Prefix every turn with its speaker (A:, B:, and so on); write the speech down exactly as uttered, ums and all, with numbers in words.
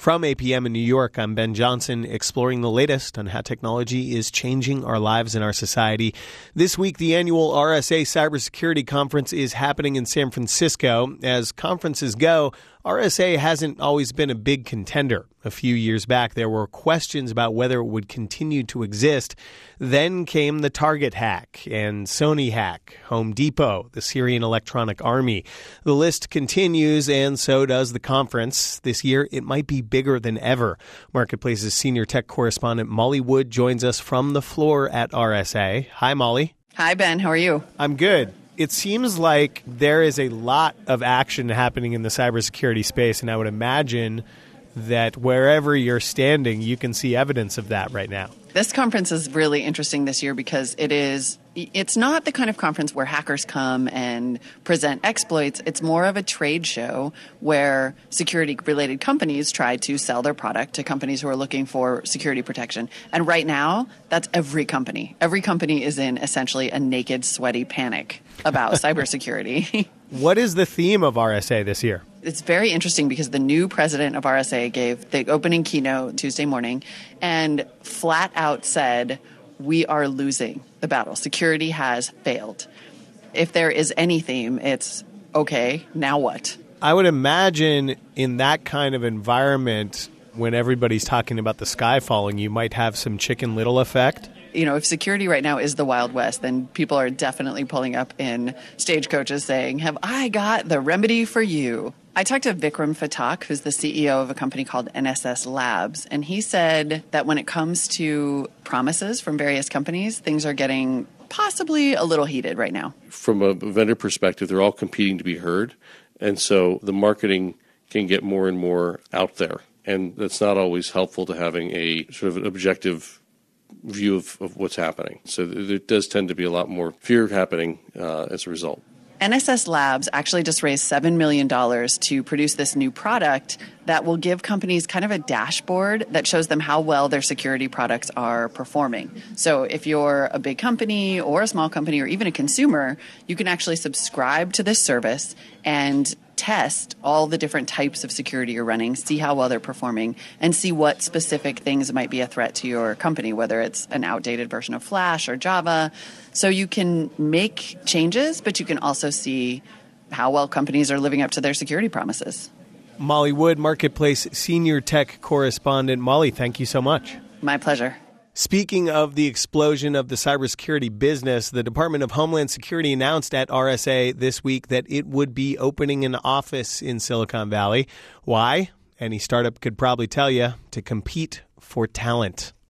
A: From A P M in New York, I'm Ben Johnson, exploring the latest on how technology is changing our lives and our society. This week, the annual R S A Cybersecurity Conference is happening in San Francisco. As conferences go, R S A hasn't always been a big contender. A few years back, there were questions about whether it would continue to exist. Then came the Target hack and Sony hack, Home Depot, the Syrian Electronic Army. The list continues, and so does the conference. This year, it might be bigger than ever. Marketplace's senior tech correspondent Molly Wood joins us from the floor at R S A. Hi, Molly.
B: Hi, Ben. How are you?
A: I'm good. It seems like there is a lot of action happening in the cybersecurity space, and I would imagine that wherever you're standing, you can see evidence of that right now.
B: This conference is really interesting this year because it is, it's not the kind of conference where hackers come and present exploits. It's more of a trade show where security-related companies try to sell their product to companies who are looking for security protection. And right now, that's every company. Every company is in essentially a naked, sweaty panic about cybersecurity.
A: What is the theme of R S A this year?
B: It's very interesting because the new president of R S A gave the opening keynote Tuesday morning and flat out said, we are losing the battle. Security has failed. If there is any theme, it's, okay, now what?
A: I would imagine in that kind of environment, when everybody's talking about the sky falling, you might have some Chicken Little effect.
B: You know, if security right now is the Wild West, then people are definitely pulling up in stagecoaches saying, have I got the remedy for you? I talked to Vikram Phatak, who's the C E O of a company called N S S Labs, and he said that when it comes to promises from various companies, things are getting possibly a little heated right now.
C: From a vendor perspective, they're all competing to be heard, and so the marketing can get more and more out there, and that's not always helpful to having a sort of an objective view of, of what's happening. So there does tend to be a lot more fear happening uh, as a result.
B: N S S Labs actually just raised seven million dollars to produce this new product that will give companies kind of a dashboard that shows them how well their security products are performing. So if you're a big company or a small company or even a consumer, you can actually subscribe to this service and test all the different types of security you're running, see how well they're performing, and see what specific things might be a threat to your company, whether it's an outdated version of Flash or Java. So you can make changes, but you can also see how well companies are living up to their security promises.
A: Molly Wood, Marketplace senior tech correspondent. Molly, thank you so much.
B: My pleasure.
A: Speaking of the explosion of the cybersecurity business, the Department of Homeland Security announced at R S A this week that it would be opening an office in Silicon Valley. Why? Any startup could probably tell you, to compete for talent.